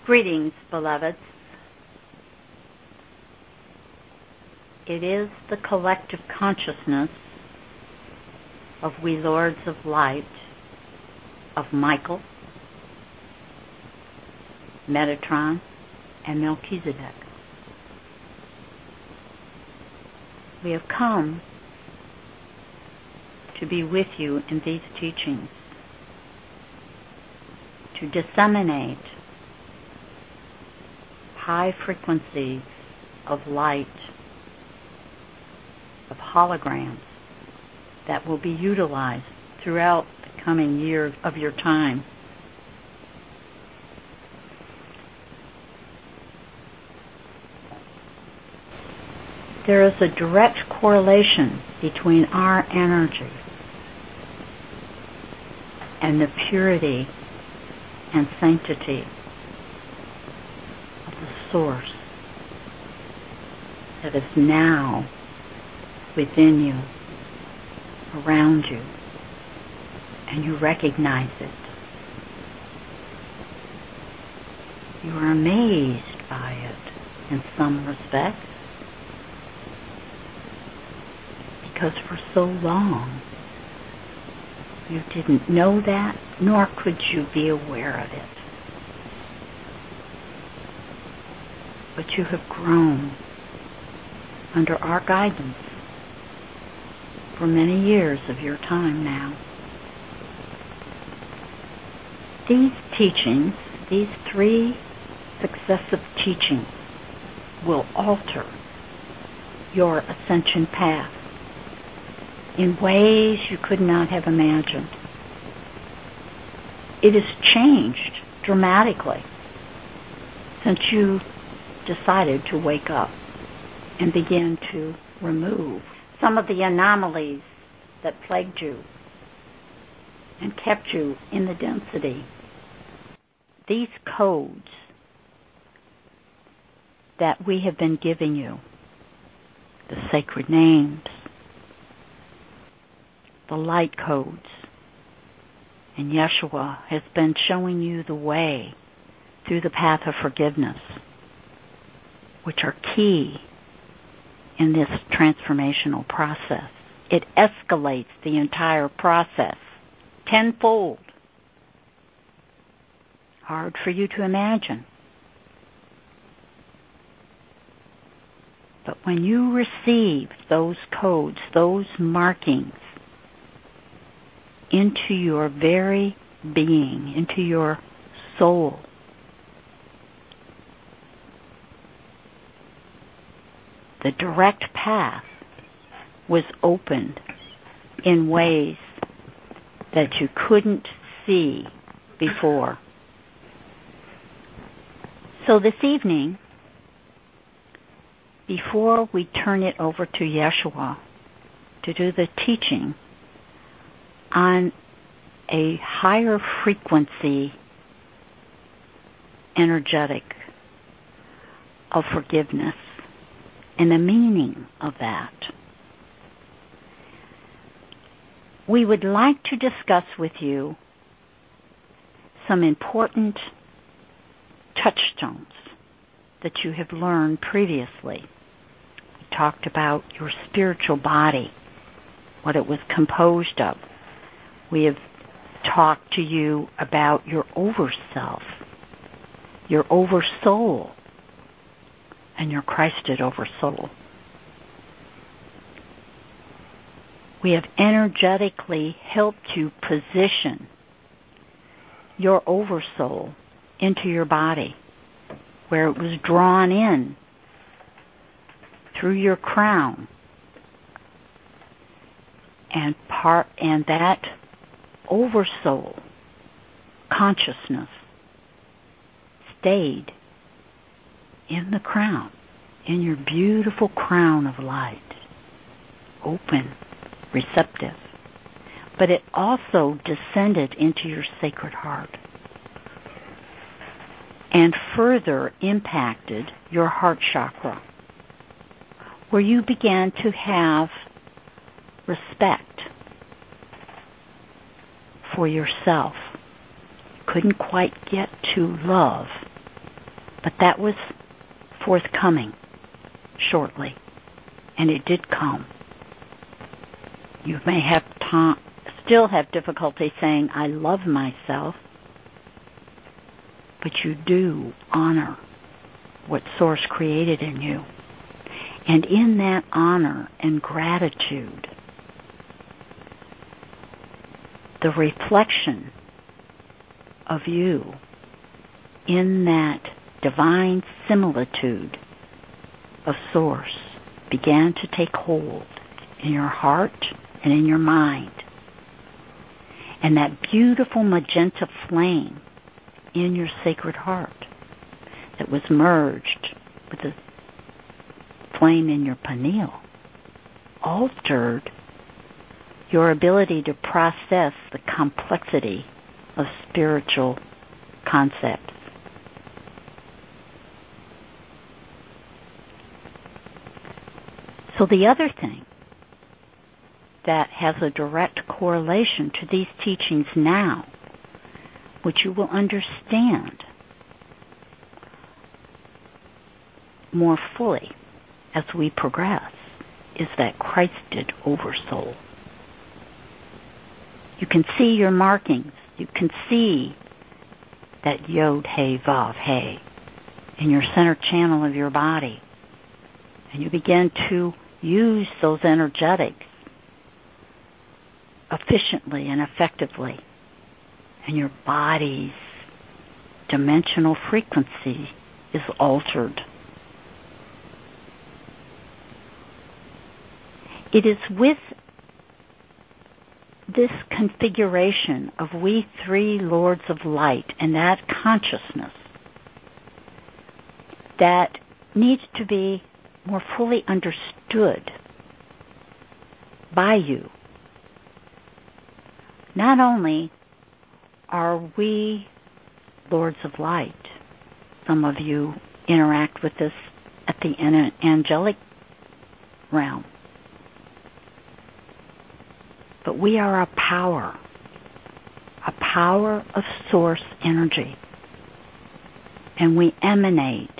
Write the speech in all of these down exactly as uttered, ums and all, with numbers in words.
Greetings, beloveds. It is the collective consciousness of we Lords of Light, of Michael, Metatron, and Melchizedek. We have come to be with you in these teachings, to disseminate high frequencies of light, of holograms that will be utilized throughout the coming year of your time. There is a direct correlation between our energy and the purity and sanctity of the Source that is now within you, around you, and you recognize it. You are amazed by it in some respects, because for so long you didn't know that, nor could you be aware of it. But you have grown under our guidance for many years of your time now. These teachings, these three successive teachings, will alter your ascension path in ways you could not have imagined. It has changed dramatically since you decided to wake up and begin to remove some of the anomalies that plagued you and kept you in the density. These codes that we have been giving you, the sacred names, the light codes, and Yeshua has been showing you the way through the path of forgiveness, which are key in this transformational process. It escalates the entire process tenfold. Hard for you to imagine. But when you receive those codes, those markings, into your very being, into your soul, the direct path was opened in ways that you couldn't see before. So this evening, before we turn it over to Yeshua to do the teaching on a higher frequency energetic of forgiveness and the meaning of that, we would like to discuss with you some important touchstones that you have learned previously. We talked about your spiritual body, what it was composed of. We have talked to you about your overself, your oversoul, and your Christed oversoul. We have energetically helped you position your oversoul into your body, where it was drawn in through your crown, and part and that oversoul consciousness stayed in the crown, in your beautiful crown of light, open, receptive. But it also descended into your sacred heart and further impacted your heart chakra, where you began to have respect for yourself. Couldn't quite get to love But that was forthcoming shortly, and it did come. You may have ta- still have difficulty saying, I love myself, but you do honor what Source created in you. And in that honor and gratitude, the reflection of you in that divine similitude of Source began to take hold in your heart and in your mind. And that beautiful magenta flame in your sacred heart that was merged with the flame in your pineal altered your ability to process the complexity of spiritual concepts. So the other thing that has a direct correlation to these teachings now, which you will understand more fully as we progress, is that Christed Oversoul. You can see your markings. You can see that Yod, He, Vav, He in your center channel of your body. And you begin to use those energetics efficiently and effectively. And your body's dimensional frequency is altered. It is with this configuration of we three Lords of Light and that consciousness that needs to be more fully understood by you. Not only are we Lords of Light, some of you interact with this at the angelic realm, but we are a power, a power of Source energy, and we emanate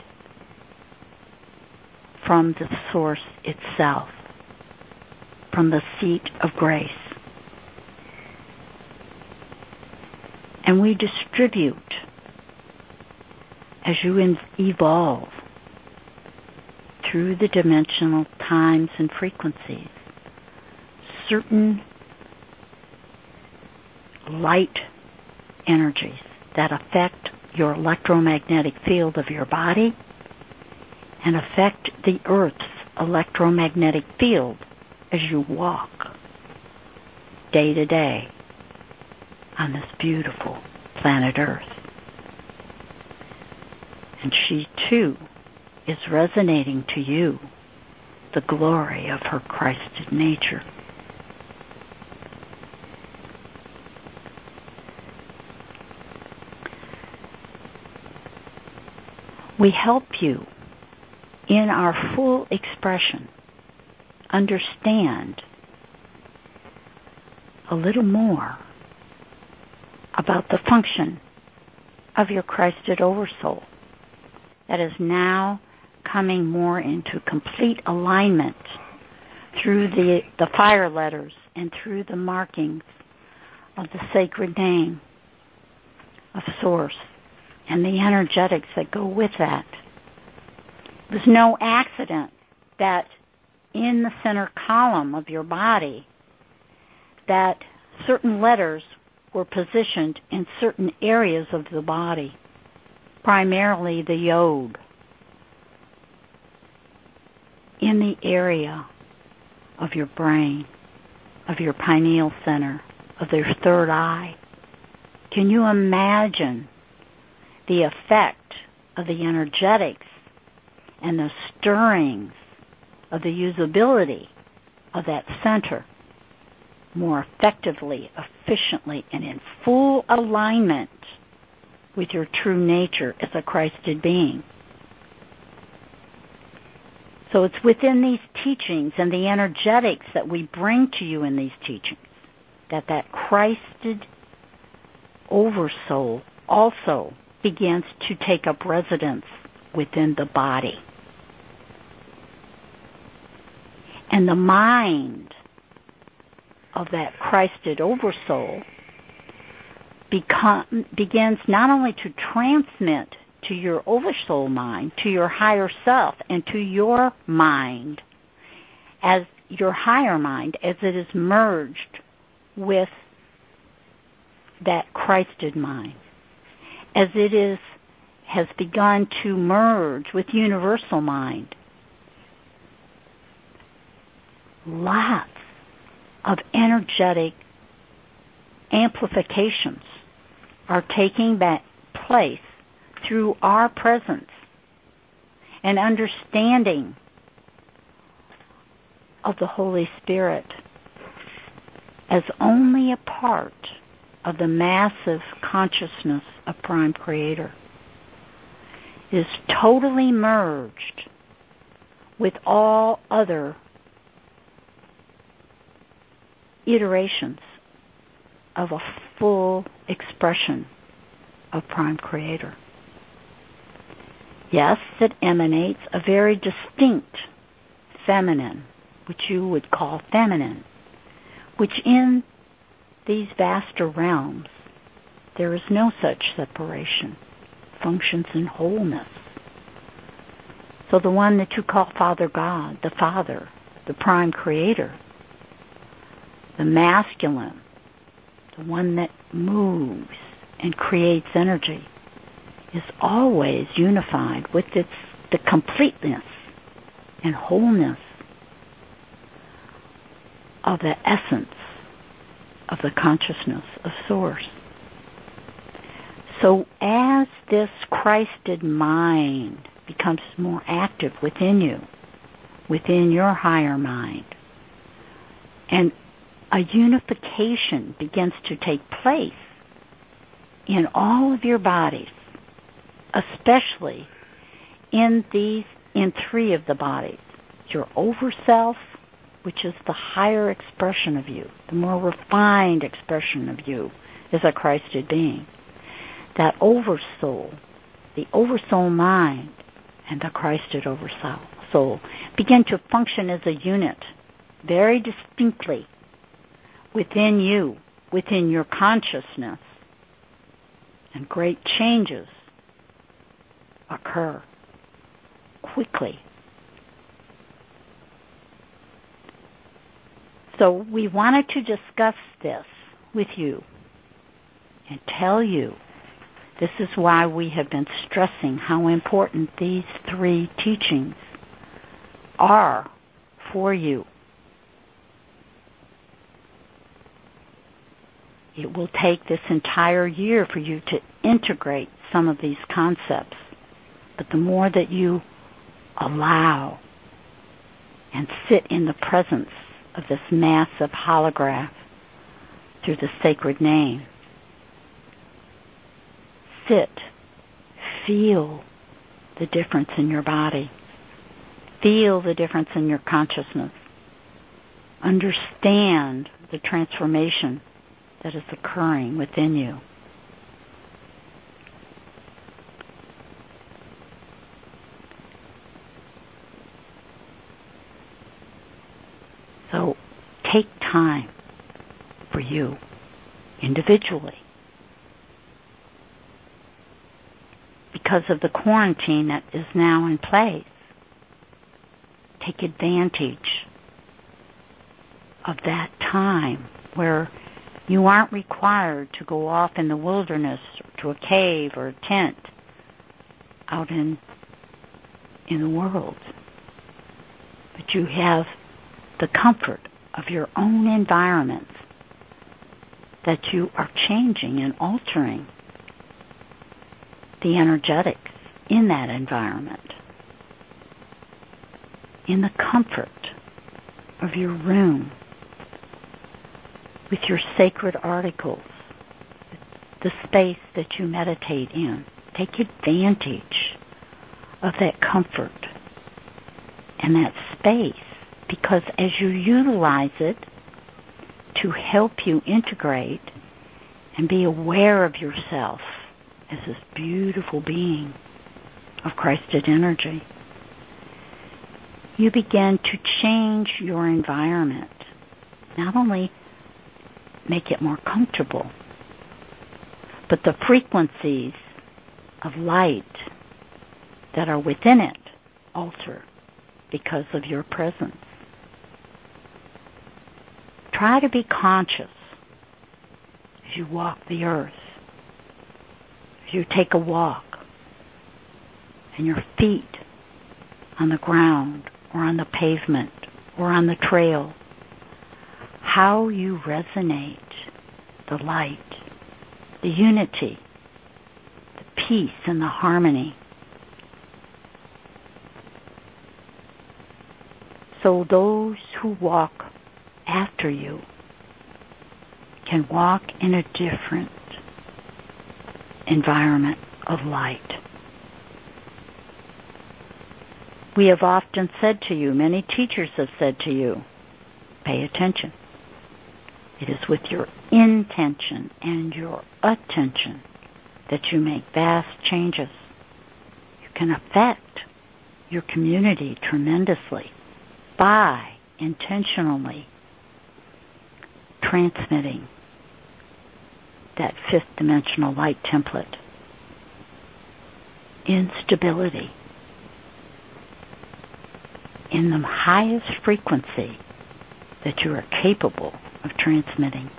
from the Source itself, from the seat of grace. And we distribute, as you evolve through the dimensional times and frequencies, certain light energies that affect your electromagnetic field of your body and affect the Earth's electromagnetic field as you walk day to day on this beautiful planet Earth. And she too is resonating to you the glory of her Christed nature. We help you in our full expression understand a little more about the function of your Christed Oversoul that is now coming more into complete alignment through the, the fire letters and through the markings of the sacred name of Source and the energetics that go with that. It was no accident that in the center column of your body that certain letters were positioned in certain areas of the body, primarily the Yod, in the area of your brain, of your pineal center, of your third eye. Can you imagine the effect of the energetics and the stirrings of the usability of that center more effectively, efficiently, and in full alignment with your true nature as a Christed being? So it's within these teachings and the energetics that we bring to you in these teachings that that Christed Oversoul also begins to take up residence within the body. And the mind of that Christed Oversoul become, begins not only to transmit to your Oversoul mind, to your higher self, and to your mind, as your higher mind, as it is merged with that Christed mind, as it is has begun to merge with universal mind. Lots of energetic amplifications are taking back place through our presence and understanding of the Holy Spirit as only a part of the massive consciousness of Prime Creator. It is totally merged with all other iterations of a full expression of Prime Creator. Yes, it emanates a very distinct feminine, which you would call feminine, which in these vaster realms, there is no such separation, functions in wholeness. So the one that you call Father God, the Father, the Prime Creator, the masculine, the one that moves and creates energy, is always unified with its the completeness and wholeness of the essence of the consciousness of Source. So as this Christed mind becomes more active within you, within your higher mind, and a unification begins to take place in all of your bodies, especially in these, in three of the bodies, your overself, which is the higher expression of you, the more refined expression of you as a Christed being, that oversoul, the oversoul mind, and the Christed oversoul soul begin to function as a unit very distinctly within you, within your consciousness, and great changes occur quickly. So we wanted to discuss this with you and tell you this is why we have been stressing how important these three teachings are for you. It will take this entire year for you to integrate some of these concepts. But the more that you allow and sit in the presence of this massive holograph through the sacred name, sit, feel the difference in your body, feel the difference in your consciousness, understand the transformation that is occurring within you. So take time for you individually. Because of the quarantine that is now in place, take advantage of that time where you aren't required to go off in the wilderness to a cave or a tent out in in the world. But you have the comfort of your own environment that you are changing and altering the energetics in that environment, in the comfort of your room, with your sacred articles, the space that you meditate in. Take advantage of that comfort and that space, because as you utilize it to help you integrate and be aware of yourself as this beautiful being of Christed energy, you begin to change your environment. Not only make it more comfortable, but the frequencies of light that are within it alter because of your presence. Try to be conscious as you walk the earth, as you take a walk, and your feet on the ground or on the pavement or on the trail, how you resonate the light, the unity, the peace and the harmony. So those who walk after you can walk in a different environment of light. We have often said to you, many teachers have said to you, pay attention. It is with your intention and your attention that you make vast changes. You can affect your community tremendously by intentionally transmitting that fifth dimensional light template in stability, in the highest frequency that you are capable of transmitting.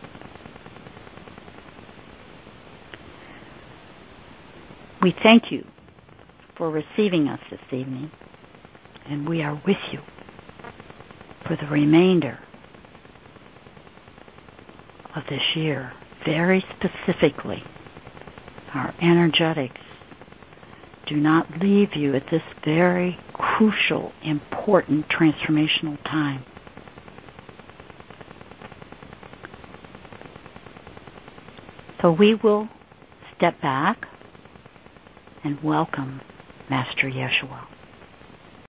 We thank you for receiving us this evening, and we are with you for the remainder of this year. Very specifically, our energetics do not leave you at this very crucial, important, transformational time. So we will step back and welcome Master Yeshua.